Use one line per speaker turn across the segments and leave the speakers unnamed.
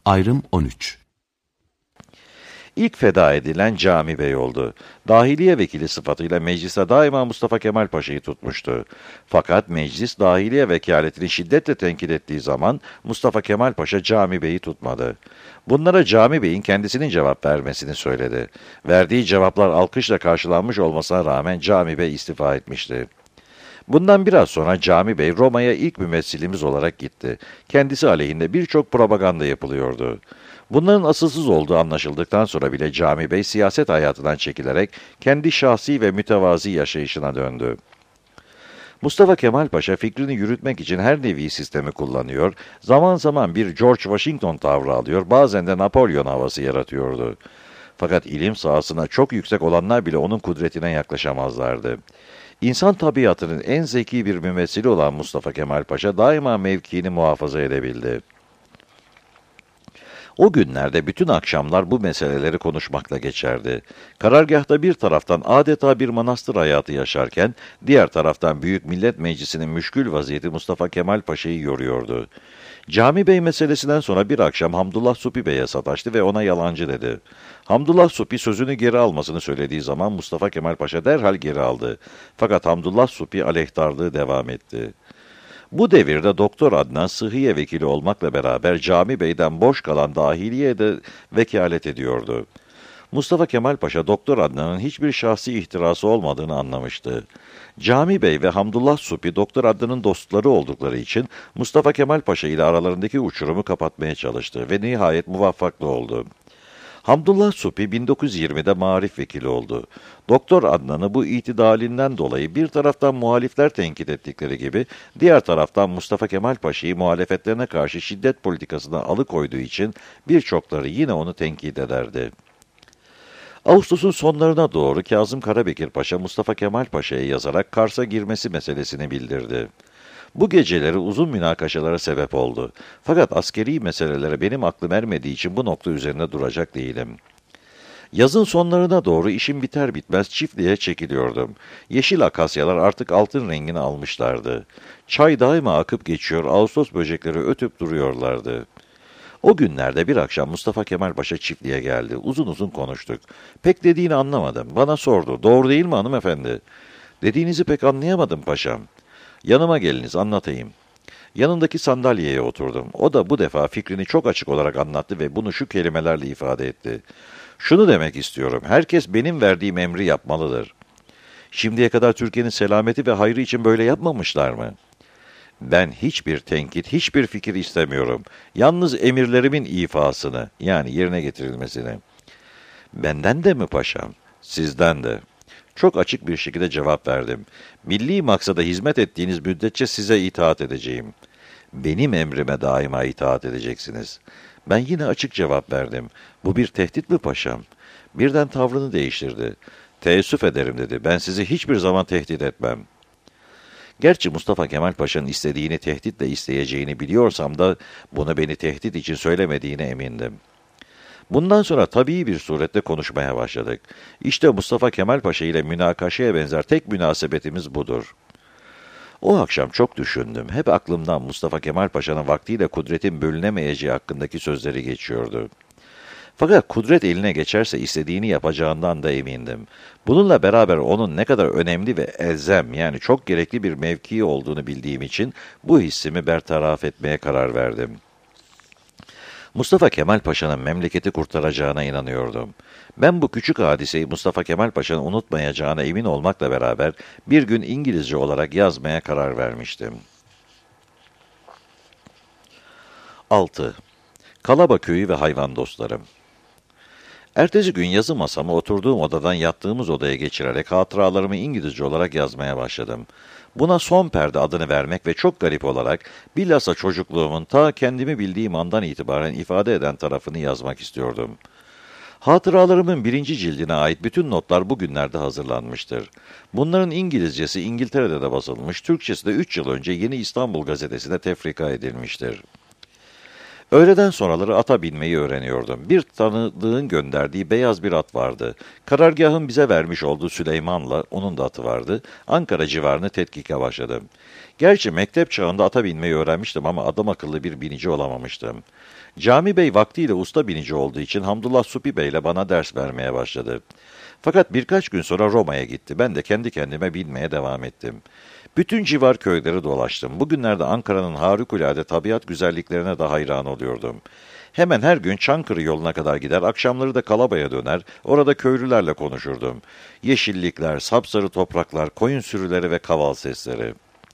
Ayrım 13.
İlk feda edilen Cami Bey oldu. Dahiliye vekili sıfatıyla meclise daima Mustafa Kemal Paşa'yı tutmuştu. Fakat meclis dahiliye vekaletini şiddetle tenkit ettiği zaman Mustafa Kemal Paşa Cami Bey'i tutmadı. Bunlara Cami Bey'in kendisinin cevap vermesini söyledi. Verdiği cevaplar alkışla karşılanmış olmasına rağmen Cami Bey istifa etmişti. Bundan biraz sonra Cami Bey Roma'ya ilk mümessilimiz olarak gitti. Kendisi aleyhinde birçok propaganda yapılıyordu. Bunların asılsız olduğu anlaşıldıktan sonra bile Cami Bey siyaset hayatından çekilerek kendi şahsi ve mütevazi yaşayışına döndü. Mustafa Kemal Paşa fikrini yürütmek için her nevi sistemi kullanıyor, zaman zaman bir George Washington tavrı alıyor, bazen de Napolyon havası yaratıyordu. Fakat ilim sahasına çok yüksek olanlar bile onun kudretine yaklaşamazlardı. İnsan tabiatının en zeki bir mümessili olan Mustafa Kemal Paşa daima mevkiini muhafaza edebildi. O günlerde bütün akşamlar bu meseleleri konuşmakla geçerdi. Karargâhta bir taraftan adeta bir manastır hayatı yaşarken, diğer taraftan Büyük Millet Meclisi'nin müşkül vaziyeti Mustafa Kemal Paşa'yı yoruyordu. Cami Bey meselesinden sonra bir akşam Hamdullah Supi Bey'e sataştı ve ona yalancı dedi. Hamdullah Supi sözünü geri almasını söylediği zaman Mustafa Kemal Paşa derhal geri aldı. Fakat Hamdullah Supi aleyhtarlığı devam etti. Bu devirde Doktor Adnan Sıhhiye vekili olmakla beraber Cami Bey'den boş kalan dahiliyeye de vekalet ediyordu. Mustafa Kemal Paşa Doktor Adnan'ın hiçbir şahsi ihtirası olmadığını anlamıştı. Cami Bey ve Hamdullah Supi Doktor Adnan'ın dostları oldukları için Mustafa Kemal Paşa ile aralarındaki uçurumu kapatmaya çalıştı ve nihayet muvaffaklı oldu. Hamdullah Supi 1920'de Maarif vekili oldu. Doktor Adnan'ı bu itidalinden dolayı bir taraftan muhalifler tenkit ettikleri gibi, diğer taraftan Mustafa Kemal Paşa'yı muhalefetlerine karşı şiddet politikasına alıkoyduğu için birçokları yine onu tenkit ederdi. Ağustos'un sonlarına doğru Kazım Karabekir Paşa Mustafa Kemal Paşa'ya yazarak Kars'a girmesi meselesini bildirdi. Bu geceleri uzun münakaşalara sebep oldu. Fakat askeri meselelere benim aklım ermediği için bu nokta üzerine duracak değilim. Yazın sonlarına doğru işim biter bitmez çiftliğe çekiliyordum. Yeşil akasyalar artık altın rengini almışlardı. Çay daima akıp geçiyor, Ağustos böcekleri ötüp duruyorlardı. O günlerde bir akşam Mustafa Kemal Paşa çiftliğe geldi. Uzun uzun konuştuk. Pek dediğini anlamadım. Bana sordu. Doğru değil mi hanımefendi? Dediğinizi pek anlayamadım paşam. Yanıma geliniz, anlatayım. Yanındaki sandalyeye oturdum. O da bu defa fikrini çok açık olarak anlattı ve bunu şu kelimelerle ifade etti. Şunu demek istiyorum, herkes benim verdiğim emri yapmalıdır. Şimdiye kadar Türkiye'nin selameti ve hayrı için böyle yapmamışlar mı? Ben hiçbir tenkit, hiçbir fikir istemiyorum. Yalnız emirlerimin ifasını, yani yerine getirilmesini. Benden de mi paşam? Sizden de. Çok açık bir şekilde cevap verdim. Milli maksada hizmet ettiğiniz müddetçe size itaat edeceğim. Benim emrime daima itaat edeceksiniz. Ben yine açık cevap verdim. Bu bir tehdit mi paşam? Birden tavrını değiştirdi. Teessüf ederim dedi. Ben sizi hiçbir zaman tehdit etmem. Gerçi Mustafa Kemal Paşa'nın istediğini tehditle isteyeceğini biliyorsam da bunu beni tehdit için söylemediğine emindim. Bundan sonra tabii bir surette konuşmaya başladık. İşte Mustafa Kemal Paşa ile münakaşaya benzer tek münasebetimiz budur. O akşam çok düşündüm. Hep aklımdan Mustafa Kemal Paşa'nın vaktiyle kudretin bölünemeyeceği hakkındaki sözleri geçiyordu. Fakat kudret eline geçerse istediğini yapacağından da emindim. Bununla beraber onun ne kadar önemli ve elzem, yani çok gerekli bir mevkii olduğunu bildiğim için bu hissimi bertaraf etmeye karar verdim. Mustafa Kemal Paşa'nın memleketi kurtaracağına inanıyordum. Ben bu küçük hadiseyi Mustafa Kemal Paşa'nın unutmayacağına emin olmakla beraber bir gün İngilizce olarak yazmaya karar vermiştim. 6. Kalaba Köyü ve Hayvan Dostlarım. Ertesi gün yazı masamı oturduğum odadan yattığımız odaya geçirerek hatıralarımı İngilizce olarak yazmaya başladım. Buna Son Perde adını vermek ve çok garip olarak bilhassa çocukluğumun ta kendimi bildiğim andan itibaren ifade eden tarafını yazmak istiyordum. Hatıralarımın 1. cildine ait bütün notlar bugünlerde hazırlanmıştır. Bunların İngilizcesi İngiltere'de de basılmış, Türkçesi de 3 yıl önce Yeni İstanbul Gazetesi'ne tefrika edilmiştir. Öğleden sonraları ata binmeyi öğreniyordum. Bir tanıdığın gönderdiği beyaz bir at vardı. Karargahın bize vermiş olduğu Süleyman'la onun da atı vardı. Ankara civarını tetkike başladım. Gerçi mektep çağında ata binmeyi öğrenmiştim ama adam akıllı bir binici olamamıştım. Cami Bey vaktiyle usta binici olduğu için Hamdullah Supi Bey ile bana ders vermeye başladı. Fakat birkaç gün sonra Roma'ya gitti. Ben de kendi kendime binmeye devam ettim. Bütün civar köyleri dolaştım. Bugünlerde Ankara'nın harikulade tabiat güzelliklerine de hayran oluyordum. Hemen her gün Çankırı yoluna kadar gider, akşamları da Kalaba'ya döner, orada köylülerle konuşurdum. Yeşillikler, sapsarı topraklar, koyun sürüleri ve kaval sesleri.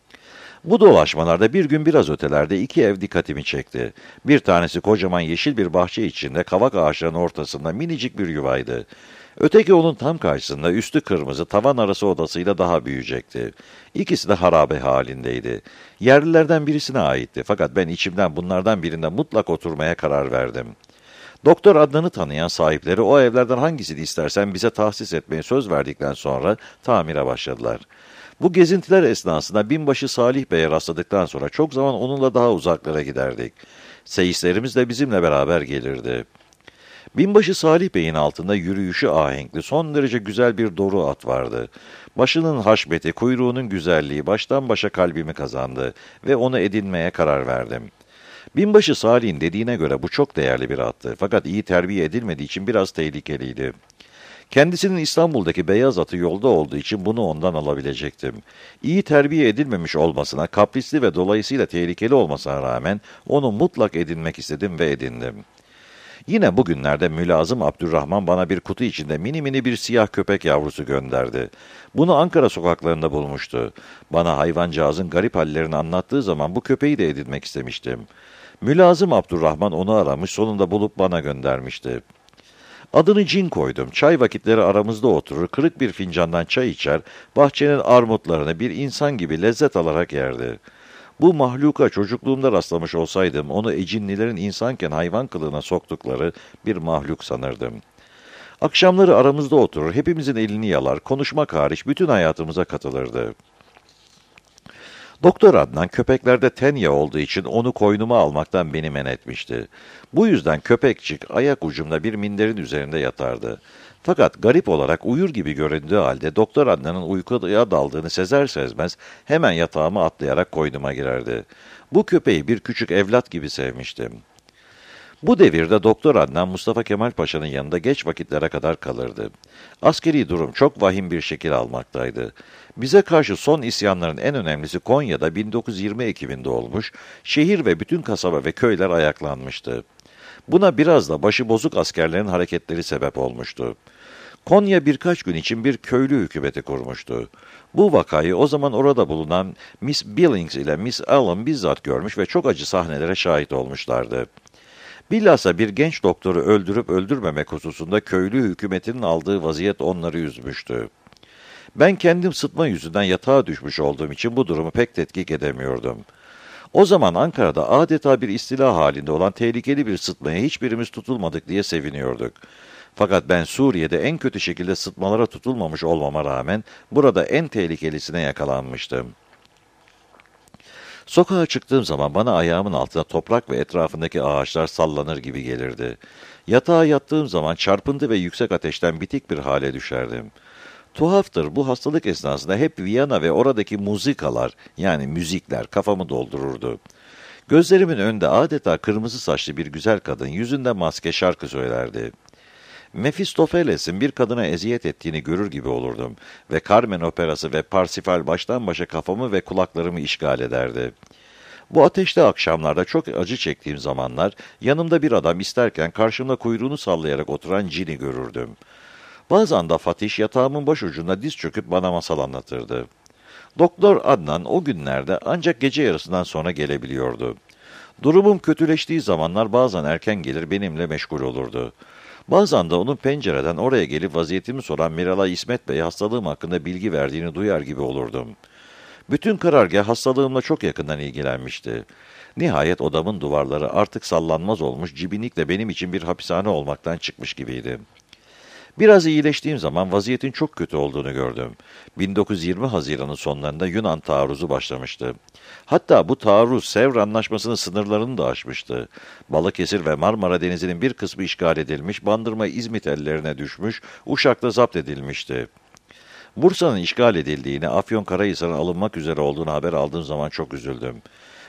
Bu dolaşmalarda bir gün biraz ötelerde iki ev dikkatimi çekti. Bir tanesi kocaman yeşil bir bahçe içinde kavak ağaçlarının ortasında minicik bir yuvaydı. Öteki onun tam karşısında üstü kırmızı tavan arası odasıyla daha büyüyecekti. İkisi de harabe halindeydi. Yerlilerden birisine aitti fakat ben içimden bunlardan birinde mutlak oturmaya karar verdim. Doktor Adnan'ı tanıyan sahipleri o evlerden hangisini istersen bize tahsis etmeye söz verdikten sonra tamire başladılar. Bu gezintiler esnasında binbaşı Salih Bey'e rastladıktan sonra çok zaman onunla daha uzaklara giderdik. Seyislerimiz de bizimle beraber gelirdi. Binbaşı Salih Bey'in altında yürüyüşü ahenkli, son derece güzel bir doru at vardı. Başının haşmeti, kuyruğunun güzelliği baştan başa kalbimi kazandı ve onu edinmeye karar verdim. Binbaşı Salih'in dediğine göre bu çok değerli bir attı fakat iyi terbiye edilmediği için biraz tehlikeliydi. Kendisinin İstanbul'daki beyaz atı yolda olduğu için bunu ondan alabilecektim. İyi terbiye edilmemiş olmasına, kaprisli ve dolayısıyla tehlikeli olmasına rağmen onu mutlak edinmek istedim ve edindim. Yine bugünlerde Mülazım Abdurrahman bana bir kutu içinde mini mini bir siyah köpek yavrusu gönderdi. Bunu Ankara sokaklarında bulmuştu. Bana hayvancağızın garip hallerini anlattığı zaman bu köpeği de edinmek istemiştim. Mülazım Abdurrahman onu aramış, sonunda bulup bana göndermişti. Adını Cin koydum. Çay vakitleri aramızda oturur, kırık bir fincandan çay içer, bahçenin armutlarını bir insan gibi lezzet alarak yerdi. Bu mahluka çocukluğumda rastlamış olsaydım, onu ecinlilerin insanken hayvan kılığına soktukları bir mahluk sanırdım. Akşamları aramızda oturur, hepimizin elini yalar, konuşmak hariç bütün hayatımıza katılırdı. Doktor Adnan köpeklerde tenya olduğu için onu koynuma almaktan beni men etmişti. Bu yüzden köpekçik ayak ucumda bir minderin üzerinde yatardı. Fakat garip olarak uyur gibi göründüğü halde Doktor Adnan'ın uykuya daldığını sezer sezmez hemen yatağıma atlayarak koynuma girerdi. Bu köpeği bir küçük evlat gibi sevmiştim. Bu devirde Doktor Adnan Mustafa Kemal Paşa'nın yanında geç vakitlere kadar kalırdı. Askeri durum çok vahim bir şekil almaktaydı. Bize karşı son isyanların en önemlisi Konya'da 1920 Ekim'inde olmuş, şehir ve bütün kasaba ve köyler ayaklanmıştı. Buna biraz da başıbozuk askerlerin hareketleri sebep olmuştu. Konya birkaç gün için bir köylü hükümeti kurmuştu. Bu vakayı o zaman orada bulunan Miss Billings ile Miss Allen bizzat görmüş ve çok acı sahnelere şahit olmuşlardı. Bilhassa bir genç doktoru öldürüp öldürmemek hususunda köylü hükümetinin aldığı vaziyet onları üzmüştü. Ben kendim sıtma yüzünden yatağa düşmüş olduğum için bu durumu pek tetkik edemiyordum. O zaman Ankara'da adeta bir istila halinde olan tehlikeli bir sıtmaya hiçbirimiz tutulmadık diye seviniyorduk. Fakat ben Suriye'de en kötü şekilde sıtmalara tutulmamış olmama rağmen burada en tehlikelisine yakalanmıştım. Sokağa çıktığım zaman bana ayağımın altında toprak ve etrafındaki ağaçlar sallanır gibi gelirdi. Yatağa yattığım zaman çarpıntı ve yüksek ateşten bitik bir hale düşerdim. Tuhaftır, bu hastalık esnasında hep Viyana ve oradaki muzikalar yani müzikler kafamı doldururdu. Gözlerimin önünde adeta kırmızı saçlı bir güzel kadın yüzünde maske şarkı söylerdi. Mefistofeles'in bir kadına eziyet ettiğini görür gibi olurdum ve Carmen operası ve Parsifal baştan başa kafamı ve kulaklarımı işgal ederdi. Bu ateşli akşamlarda çok acı çektiğim zamanlar yanımda bir adam isterken karşımda kuyruğunu sallayarak oturan cini görürdüm. Bazen de Fatiş yatağımın başucunda diz çöküp bana masal anlatırdı. Doktor Adnan o günlerde ancak gece yarısından sonra gelebiliyordu. Durumum kötüleştiği zamanlar bazen erken gelir benimle meşgul olurdu. Bazen de onun pencereden oraya gelip vaziyetimi soran Miralay İsmet Bey hastalığım hakkında bilgi verdiğini duyar gibi olurdum. Bütün karargah hastalığımla çok yakından ilgilenmişti. Nihayet odamın duvarları artık sallanmaz olmuş, cibinlikle benim için bir hapishane olmaktan çıkmış gibiydi. Biraz iyileştiğim zaman vaziyetin çok kötü olduğunu gördüm. 1920 Haziran'ın sonlarında Yunan taarruzu başlamıştı. Hatta bu taarruz Sevr Anlaşması'nın sınırlarını da aşmıştı. Balıkesir ve Marmara Denizi'nin bir kısmı işgal edilmiş, Bandırma İzmit ellerine düşmüş, Uşak'ta zapt edilmişti. Bursa'nın işgal edildiğini, Afyonkarahisar'ın alınmak üzere olduğunu haber aldığım zaman çok üzüldüm.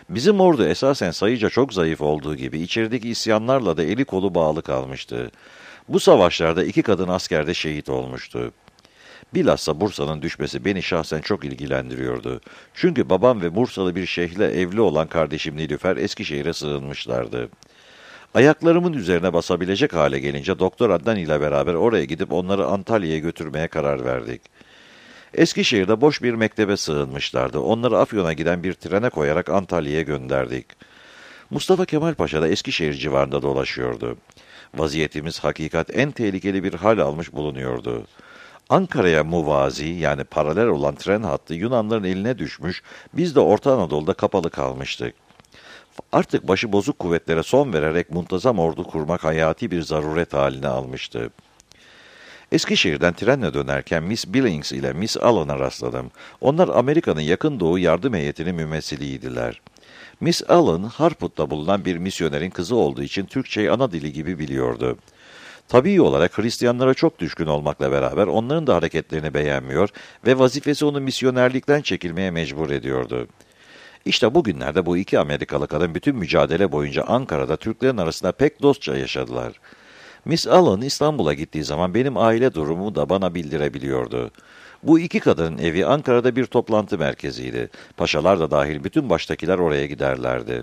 Bizim ordu esasen sayıca çok zayıf olduğu gibi içerideki isyanlarla da eli kolu bağlı kalmıştı. Bu savaşlarda 2 kadın asker de şehit olmuştu. Bilhassa Bursa'nın düşmesi beni şahsen çok ilgilendiriyordu. Çünkü babam ve Bursalı bir şeyhle evli olan kardeşim Nilüfer Eskişehir'e sığınmışlardı. Ayaklarımın üzerine basabilecek hale gelince Doktor Adnan ile beraber oraya gidip onları Antalya'ya götürmeye karar verdik. Eskişehir'de boş bir mektebe sığınmışlardı. Onları Afyon'a giden bir trene koyarak Antalya'ya gönderdik. Mustafa Kemal Paşa da Eskişehir civarında dolaşıyordu. Vaziyetimiz hakikat en tehlikeli bir hal almış bulunuyordu. Ankara'ya muvazi yani paralel olan tren hattı Yunanların eline düşmüş, biz de Orta Anadolu'da kapalı kalmıştık. Artık başı bozuk kuvvetlere son vererek muntazam ordu kurmak hayati bir zaruret haline almıştı. Eskişehir'den trenle dönerken Miss Billings ile Miss Allen'a rastladım. Onlar Amerika'nın yakın doğu yardım heyetinin mümessiliydiler. Miss Allen, Harput'ta bulunan bir misyonerin kızı olduğu için Türkçeyi ana dili gibi biliyordu. Tabii olarak Hristiyanlara çok düşkün olmakla beraber onların da hareketlerini beğenmiyor ve vazifesi onu misyonerlikten çekilmeye mecbur ediyordu. İşte bugünlerde bu 2 Amerikalı kadın bütün mücadele boyunca Ankara'da Türklerin arasında pek dostça yaşadılar. Miss Allen İstanbul'a gittiği zaman benim aile durumumu da bana bildirebiliyordu. Bu 2 kadının evi Ankara'da bir toplantı merkeziydi. Paşalar da dahil bütün baştakiler oraya giderlerdi.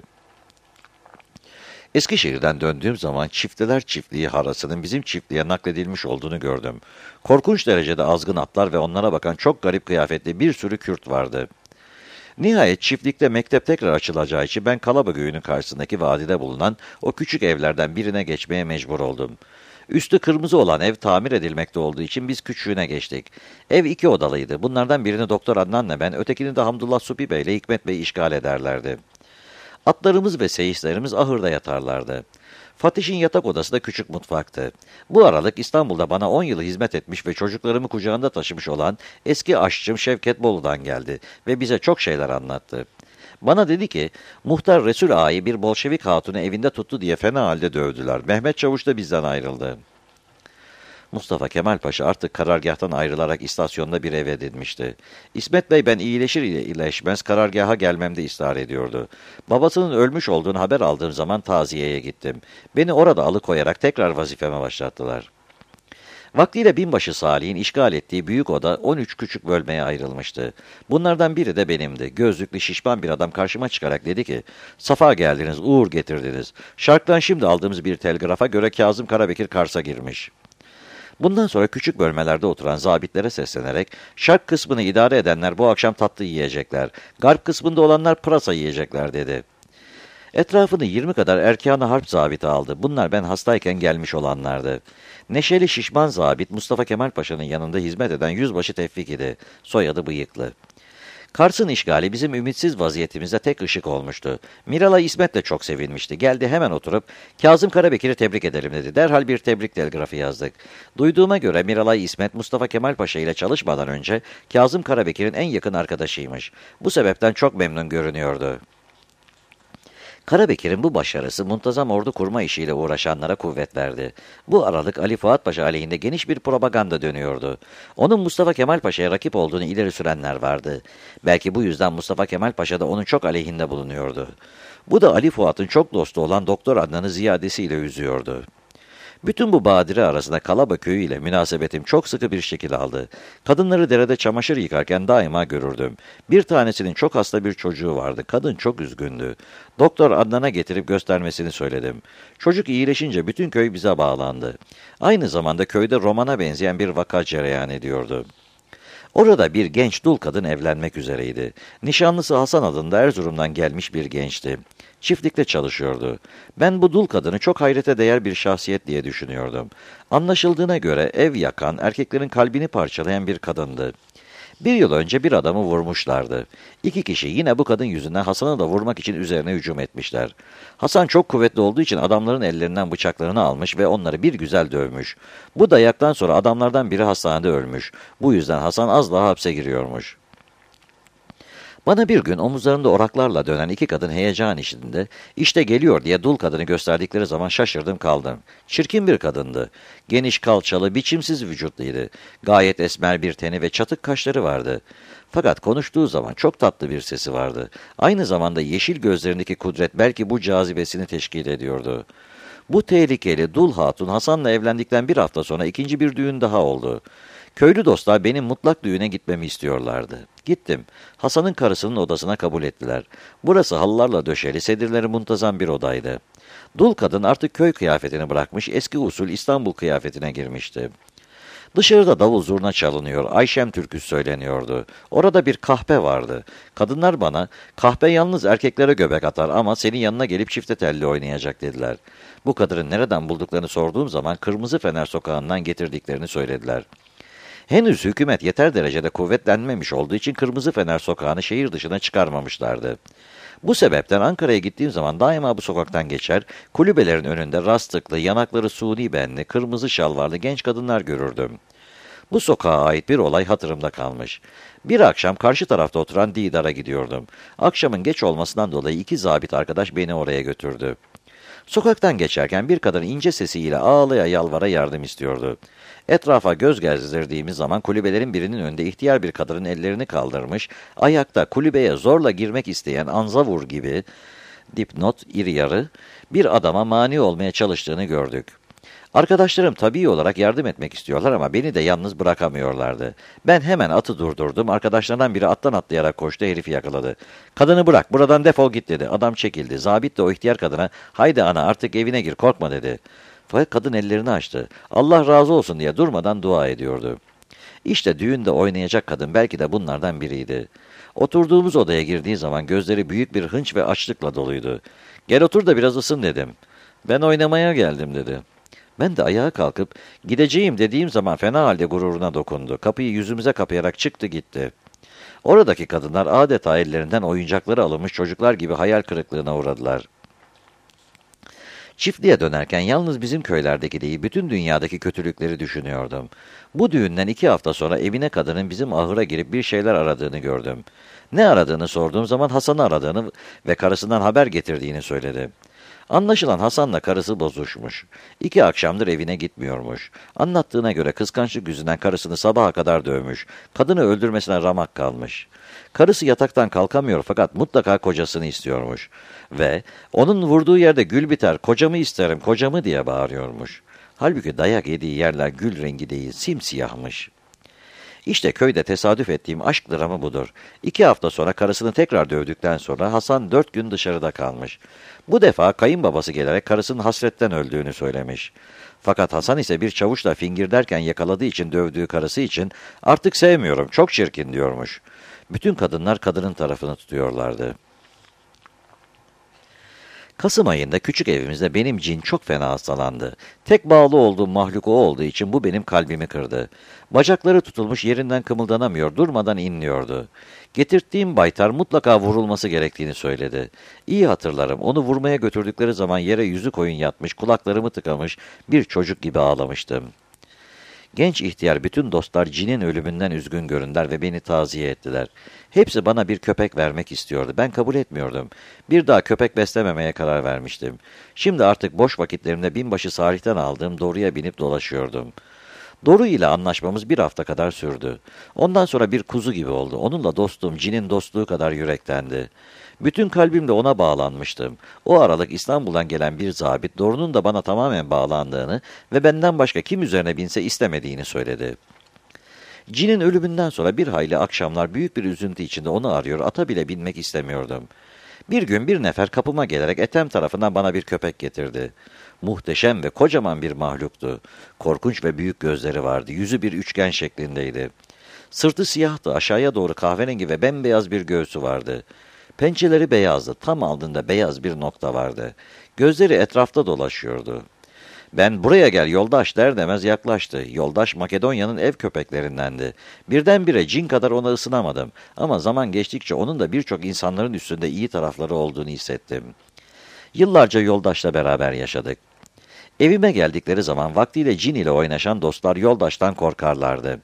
Eskişehir'den döndüğüm zaman çifteler çiftliği harasının bizim çiftliğe nakledilmiş olduğunu gördüm. Korkunç derecede azgın atlar ve onlara bakan çok garip kıyafetli bir sürü Kürt vardı. Nihayet çiftlikte mektep tekrar açılacağı için ben Kalaba Göğü'nün karşısındaki vadide bulunan o küçük evlerden birine geçmeye mecbur oldum. Üstü kırmızı olan ev tamir edilmekte olduğu için biz küçüğüne geçtik. Ev 2 odalıydı. Bunlardan birini Doktor Adnan'la ben, ötekini de Hamdullah Supi Bey ile Hikmet Bey işgal ederlerdi. Atlarımız ve seyislerimiz ahırda yatarlardı. Fatih'in yatak odası da küçük mutfaktı. Bu aralık İstanbul'da bana 10 yıl hizmet etmiş ve çocuklarımı kucağında taşımış olan eski aşçım Şevket Bolu'dan geldi ve bize çok şeyler anlattı. Bana dedi ki, Muhtar Resul Ağa'yı bir Bolşevik hatunu evinde tuttu diye fena halde dövdüler. Mehmet Çavuş da bizden ayrıldı. Mustafa Kemal Paşa artık karargâhtan ayrılarak istasyonda bir ev edinmişti. İsmet Bey ben iyileşir iyileşmez karargâha gelmemde ısrar ediyordu. Babasının ölmüş olduğunu haber aldığım zaman taziyeye gittim. Beni orada alıkoyarak tekrar vazifeme başlattılar. Vaktiyle binbaşı Salih'in işgal ettiği büyük oda 13 küçük bölmeye ayrılmıştı. Bunlardan biri de benimdi. Gözlüklü şişman bir adam karşıma çıkarak dedi ki, "Safa geldiniz, uğur getirdiniz. Şark'tan şimdi aldığımız bir telgrafa göre Kazım Karabekir Kars'a girmiş." Bundan sonra küçük bölmelerde oturan zabitlere seslenerek, "Şark kısmını idare edenler bu akşam tatlı yiyecekler, garp kısmında olanlar pırasa yiyecekler," dedi. Etrafını 20 kadar erkan-ı harp zabiti aldı. Bunlar ben hastayken gelmiş olanlardı. Neşeli şişman zabit Mustafa Kemal Paşa'nın yanında hizmet eden Yüzbaşı Tevfik idi. Soyadı Bıyıklı. Kars'ın işgali bizim ümitsiz vaziyetimize tek ışık olmuştu. Miralay İsmet de çok sevinmişti. Geldi hemen oturup Kazım Karabekir'i tebrik edelim dedi. Derhal bir tebrik telgrafı yazdık. Duyduğuma göre Miralay İsmet Mustafa Kemal Paşa ile çalışmadan önce Kazım Karabekir'in en yakın arkadaşıymış. Bu sebepten çok memnun görünüyordu. Karabekir'in bu başarısı muntazam ordu kurma işiyle uğraşanlara kuvvet verdi. Bu aralık Ali Fuat Paşa aleyhinde geniş bir propaganda dönüyordu. Onun Mustafa Kemal Paşa'ya rakip olduğunu ileri sürenler vardı. Belki bu yüzden Mustafa Kemal Paşa da onun çok aleyhinde bulunuyordu. Bu da Ali Fuat'ın çok dostu olan Doktor Adnan'ı ziyadesiyle üzüyordu. Bütün bu badire arasında Kalaba köyü ile münasebetim çok sıkı bir şekil aldı. Kadınları derede çamaşır yıkarken daima görürdüm. Bir tanesinin çok hasta bir çocuğu vardı. Kadın çok üzgündü. Doktor Adnan'a getirip göstermesini söyledim. Çocuk iyileşince bütün köy bize bağlandı. Aynı zamanda köyde romana benzeyen bir vaka cereyan ediyordu. Orada bir genç dul kadın evlenmek üzereydi. Nişanlısı Hasan adında Erzurum'dan gelmiş bir gençti. Çiftlikte çalışıyordu. Ben bu dul kadını çok hayrete değer bir şahsiyet diye düşünüyordum. Anlaşıldığına göre ev yakan, erkeklerin kalbini parçalayan bir kadındı. 1 yıl önce bir adamı vurmuşlardı. 2 kişi yine bu kadın yüzünden Hasan'ı da vurmak için üzerine hücum etmişler. Hasan çok kuvvetli olduğu için adamların ellerinden bıçaklarını almış ve onları bir güzel dövmüş. Bu dayaktan sonra adamlardan biri hastanede ölmüş. Bu yüzden Hasan az daha hapse giriyormuş. Bana bir gün omuzlarında oraklarla dönen iki kadın heyecan içinde, işte geliyor diye dul kadını gösterdikleri zaman şaşırdım kaldım. Çirkin bir kadındı. Geniş kalçalı, biçimsiz vücutluydu. Gayet esmer bir teni ve çatık kaşları vardı. Fakat konuştuğu zaman çok tatlı bir sesi vardı. Aynı zamanda yeşil gözlerindeki kudret belki bu cazibesini teşkil ediyordu. Bu tehlikeli dul hatun Hasan'la evlendikten bir hafta sonra ikinci bir düğün daha oldu. Köylü dostlar benim mutlak düğüne gitmemi istiyorlardı. Gittim. Hasan'ın karısının odasına kabul ettiler. Burası halılarla döşeli, sedirleri muntazam bir odaydı. Dul kadın artık köy kıyafetini bırakmış, eski usul İstanbul kıyafetine girmişti. Dışarıda davul zurna çalınıyor, Ayşem türküsü söyleniyordu. Orada bir kahpe vardı. Kadınlar bana, kahpe yalnız erkeklere göbek atar ama senin yanına gelip çifte telli oynayacak dediler. Bu kadını nereden bulduklarını sorduğum zaman Kırmızı Fener sokağından getirdiklerini söylediler. Henüz hükümet yeter derecede kuvvetlenmemiş olduğu için Kırmızı Fener sokağını şehir dışına çıkarmamışlardı. Bu sebepten Ankara'ya gittiğim zaman daima bu sokaktan geçer, kulübelerin önünde rastıklı, yanakları suni benli, kırmızı şalvarlı genç kadınlar görürdüm. Bu sokağa ait bir olay hatırımda kalmış. Bir akşam karşı tarafta oturan Didar'a gidiyordum. Akşamın geç olmasından dolayı iki zabit arkadaş beni oraya götürdü. Sokaktan geçerken bir kadın ince sesiyle ağlaya yalvara yardım istiyordu. Etrafa göz gezdirdiğimiz zaman kulübelerin birinin önünde ihtiyar bir kadının ellerini kaldırmış, ayakta kulübeye zorla girmek isteyen anzavur gibi, dipnot iri yarı, bir adama mani olmaya çalıştığını gördük. Arkadaşlarım tabii olarak yardım etmek istiyorlar ama beni de yalnız bırakamıyorlardı. Ben hemen atı durdurdum. Arkadaşlardan biri attan atlayarak koştu, herifi yakaladı. Kadını bırak, buradan defol git dedi. Adam çekildi. Zabit de o ihtiyar kadına, haydi ana artık evine gir, korkma dedi. Fakat kadın ellerini açtı. Allah razı olsun diye durmadan dua ediyordu. İşte düğünde oynayacak kadın belki de bunlardan biriydi. Oturduğumuz odaya girdiği zaman gözleri büyük bir hınç ve açlıkla doluydu. Gel otur da biraz ısın dedim. Ben oynamaya geldim dedi. Ben de ayağa kalkıp gideceğim dediğim zaman fena halde gururuna dokundu. Kapıyı yüzümüze kapayarak çıktı gitti. Oradaki kadınlar adeta ellerinden oyuncakları alınmış çocuklar gibi hayal kırıklığına uğradılar. Çiftliğe dönerken yalnız bizim köylerdeki değil, bütün dünyadaki kötülükleri düşünüyordum. Bu düğünden 2 hafta sonra evine kadının bizim ahıra girip bir şeyler aradığını gördüm. Ne aradığını sorduğum zaman Hasan'ı aradığını ve karısından haber getirdiğini söyledi. Anlaşılan Hasan'la karısı bozuşmuş. 2 akşamdır evine gitmiyormuş. Anlattığına göre kıskançlık yüzünden karısını sabaha kadar dövmüş. Kadını öldürmesine ramak kalmış. Karısı yataktan kalkamıyor fakat mutlaka kocasını istiyormuş. Ve onun vurduğu yerde gül biter, kocamı isterim, kocamı diye bağırıyormuş. Halbuki dayak yediği yerler gül rengi değil, simsiyahmış. İşte köyde tesadüf ettiğim aşk dramı budur. 2 hafta sonra karısını tekrar dövdükten sonra Hasan 4 gün dışarıda kalmış. Bu defa kayınbabası gelerek karısının hasretten öldüğünü söylemiş. Fakat Hasan ise bir çavuşla fingir derken yakaladığı için dövdüğü karısı için artık sevmiyorum, çok çirkin diyormuş. Bütün kadınlar kadının tarafını tutuyorlardı. Kasım ayında küçük evimizde benim cin çok fena hastalandı. Tek bağlı olduğum mahluk o olduğu için bu benim kalbimi kırdı. Bacakları tutulmuş yerinden kımıldanamıyor, durmadan inliyordu. Getirttiğim baytar mutlaka vurulması gerektiğini söyledi. İyi hatırlarım, onu vurmaya götürdükleri zaman yere yüzü koyun yatmış, kulaklarımı tıkamış, bir çocuk gibi ağlamıştım. Genç ihtiyar bütün dostlar cinin ölümünden üzgün göründüler ve beni taziye ettiler. Hepsi bana bir köpek vermek istiyordu. Ben kabul etmiyordum. Bir daha köpek beslememeye karar vermiştim. Şimdi artık boş vakitlerimde binbaşı Salih'ten aldığım Doru'ya binip dolaşıyordum. Doru ile anlaşmamız 1 hafta kadar sürdü. Ondan sonra bir kuzu gibi oldu. Onunla dostluğum cinin dostluğu kadar yürektendi. Bütün kalbimle ona bağlanmıştım. O aralık İstanbul'dan gelen bir zabit Doru'nun da bana tamamen bağlandığını ve benden başka kim üzerine binse istemediğini söyledi. Cin'in ölümünden sonra bir hayli akşamlar büyük bir üzüntü içinde onu arıyor, ata bile binmek istemiyordum. Bir gün bir nefer kapıma gelerek Ethem tarafından bana bir köpek getirdi. Muhteşem ve kocaman bir mahluktu. Korkunç ve büyük gözleri vardı, yüzü bir üçgen şeklindeydi. Sırtı siyahtı, aşağıya doğru kahverengi ve bembeyaz bir göğsü vardı. Pençeleri beyazdı, tam alnında beyaz bir nokta vardı. Gözleri etrafta dolaşıyordu. Ben buraya gel yoldaş der demez yaklaştı. Yoldaş Makedonya'nın ev köpeklerindendi. Birdenbire cin kadar ona ısınamadım. Ama zaman geçtikçe onun da birçok insanların üstünde iyi tarafları olduğunu hissettim. Yıllarca yoldaşla beraber yaşadık. Evime geldikleri zaman vaktiyle cin ile oynaşan dostlar yoldaştan korkarlardı.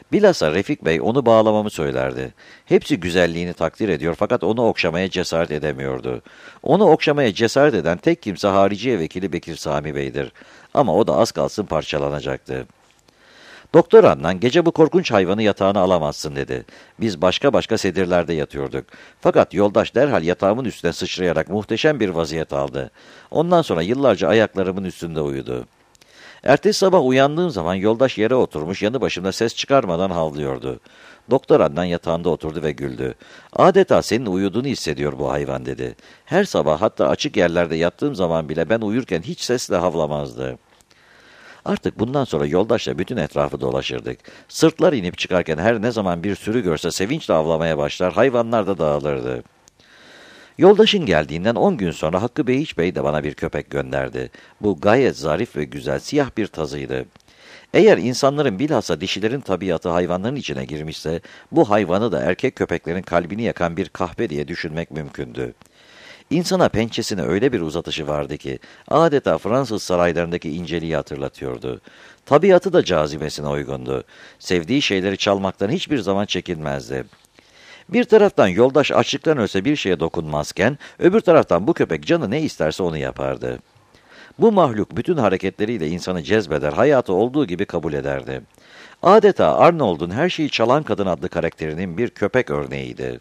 Bilhassa Refik Bey onu bağlamamı söylerdi. Hepsi güzelliğini takdir ediyor fakat onu okşamaya cesaret edemiyordu. Onu okşamaya cesaret eden tek kimse hariciye vekili Bekir Sami Bey'dir. Ama o da az kalsın parçalanacaktı. Doktor Adnan gece bu korkunç hayvanı yatağına alamazsın dedi. Biz başka sedirlerde yatıyorduk. Fakat yoldaş derhal yatağımın üstüne sıçrayarak muhteşem bir vaziyet aldı. Ondan sonra yıllarca ayaklarımın üstünde uyudu. Ertesi sabah uyandığım zaman yoldaş yere oturmuş yanı başımda ses çıkarmadan havlıyordu. Doktor Adnan yatağında oturdu ve güldü. Adeta senin uyuduğunu hissediyor bu hayvan dedi. Her sabah hatta açık yerlerde yattığım zaman bile ben uyurken hiç sesle havlamazdı. Artık bundan sonra yoldaşla bütün etrafı dolaşırdık. Sırtlar inip çıkarken her ne zaman bir sürü görse sevinçle avlamaya başlar, hayvanlar da dağılırdı. Yoldaşın geldiğinden 10 gün sonra Hakkı Beyiç Bey de bana bir köpek gönderdi. Bu gayet zarif ve güzel siyah bir tazıydı. Eğer insanların bilhassa dişilerin tabiatı hayvanların içine girmişse, bu hayvanı da erkek köpeklerin kalbini yakan bir kahpe diye düşünmek mümkündü. İnsana pençesine öyle bir uzatışı vardı ki, adeta Fransız saraylarındaki inceliği hatırlatıyordu. Tabiatı da cazibesine uygundu. Sevdiği şeyleri çalmaktan hiçbir zaman çekinmezdi. Bir taraftan yoldaş açlıktan ölse bir şeye dokunmazken, öbür taraftan bu köpek canı ne isterse onu yapardı. Bu mahluk bütün hareketleriyle insanı cezbeder, hayatı olduğu gibi kabul ederdi. Adeta Arnold'un Her Şeyi Çalan Kadın adlı karakterinin bir köpek örneğiydi.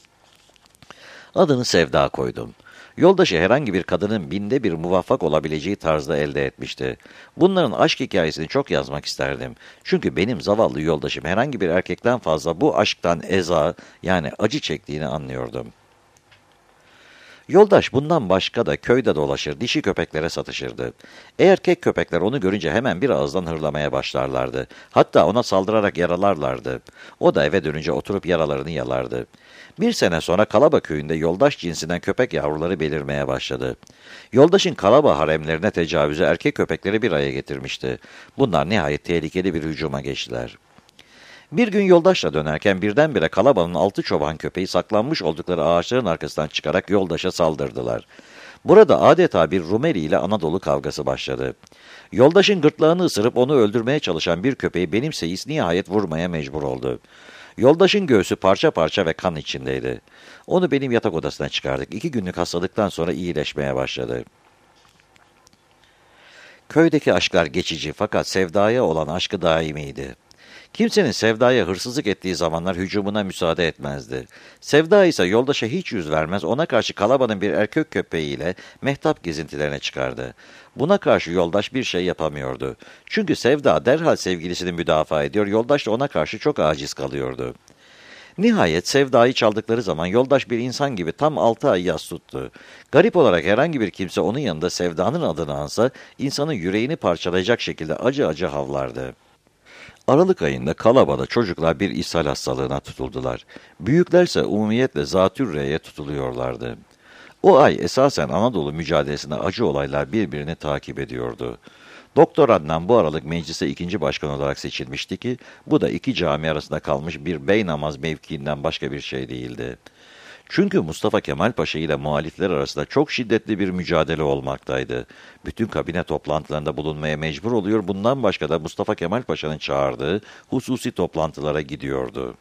Adını Sevda koydum. Yoldaşı herhangi bir kadının binde bir muvaffak olabileceği tarzda elde etmişti. Bunların aşk hikayesini çok yazmak isterdim. Çünkü benim zavallı yoldaşım herhangi bir erkekten fazla bu aşktan eza yani acı çektiğini anlıyordum. Yoldaş bundan başka da köyde dolaşır, dişi köpeklere satışırdı. Erkek köpekler onu görünce hemen bir ağızdan hırlamaya başlarlardı. Hatta ona saldırarak yaralarlardı. O da eve dönünce oturup yaralarını yalardı. Bir sene sonra Kalaba köyünde yoldaş cinsinden köpek yavruları belirmeye başladı. Yoldaşın Kalaba haremlerine tecavüzü erkek köpekleri bir araya getirmişti. Bunlar nihayet tehlikeli bir hücuma geçtiler. Bir gün yoldaşla dönerken birdenbire Kalaba'nın 6 çoban köpeği saklanmış oldukları ağaçların arkasından çıkarak yoldaşa saldırdılar. Burada adeta bir Rumeli ile Anadolu kavgası başladı. Yoldaşın gırtlağını ısırıp onu öldürmeye çalışan bir köpeği benim seyis nihayet vurmaya mecbur oldu. Yoldaşın göğsü parça parça ve kan içindeydi. Onu benim yatak odasına çıkardık. 2 günlük hastalıktan sonra iyileşmeye başladı. Köydeki aşklar geçici fakat sevdaya olan aşkı daimiydi. Kimsenin Sevda'ya hırsızlık ettiği zamanlar hücumuna müsaade etmezdi. Sevda ise yoldaşa hiç yüz vermez, ona karşı Kalaba'nın bir erkek köpeğiyle mehtap gezintilerine çıkardı. Buna karşı yoldaş bir şey yapamıyordu. Çünkü Sevda derhal sevgilisini müdafaa ediyor, yoldaş da ona karşı çok aciz kalıyordu. Nihayet Sevda'yı çaldıkları zaman yoldaş bir insan gibi tam 6 ay yas tuttu. Garip olarak herhangi bir kimse onun yanında Sevda'nın adını ansa, insanın yüreğini parçalayacak şekilde acı acı havlardı. Aralık ayında Kalaba'da çocuklar bir ishal hastalığına tutuldular. Büyüklerse umumiyetle zatürreye tutuluyorlardı. O ay esasen Anadolu mücadelesinde acı olaylar birbirini takip ediyordu. Doktor Adnan bu aralık meclise 2. başkan olarak seçilmişti ki, bu da 2 cami arasında kalmış bir beynamaz mevkiinden başka bir şey değildi. Çünkü Mustafa Kemal Paşa ile muhalifler arasında çok şiddetli bir mücadele olmaktaydı. Bütün kabine toplantılarında bulunmaya mecbur oluyor, bundan başka da Mustafa Kemal Paşa'nın çağırdığı hususi toplantılara gidiyordu.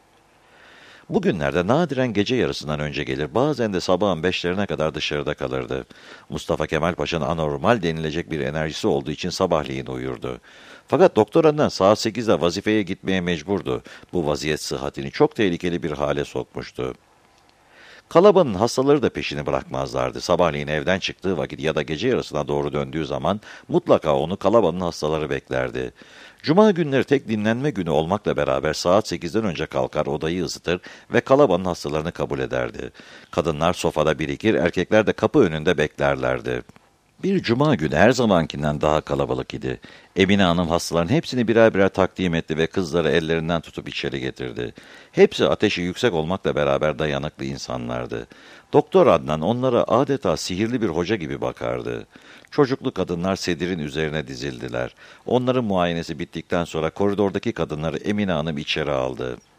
Bugünlerde nadiren gece yarısından önce gelir, bazen de sabahın 5'lerine kadar dışarıda kalırdı. Mustafa Kemal Paşa'nın anormal denilecek bir enerjisi olduğu için sabahleyin uyurdu. Fakat doktor Adnan saat 8'de vazifeye gitmeye mecburdu. Bu vaziyet sıhhatini çok tehlikeli bir hale sokmuştu. Kalaba'nın hastaları da peşini bırakmazlardı. Sabahleyin evden çıktığı vakit ya da gece yarısına doğru döndüğü zaman mutlaka onu Kalaba'nın hastaları beklerdi. Cuma günleri tek dinlenme günü olmakla beraber saat 8'den önce kalkar odayı ısıtır ve Kalaba'nın hastalarını kabul ederdi. Kadınlar sofada birikir, erkekler de kapı önünde beklerlerdi. Bir cuma günü her zamankinden daha kalabalık idi. Emine Hanım hastaların hepsini birer birer takdim etti ve kızları ellerinden tutup içeri getirdi. Hepsi ateşi yüksek olmakla beraber dayanıklı insanlardı. Doktor Adnan onlara adeta sihirli bir hoca gibi bakardı. Çocuklu kadınlar sedirin üzerine dizildiler. Onların muayenesi bittikten sonra koridordaki kadınları Emine Hanım içeri aldı.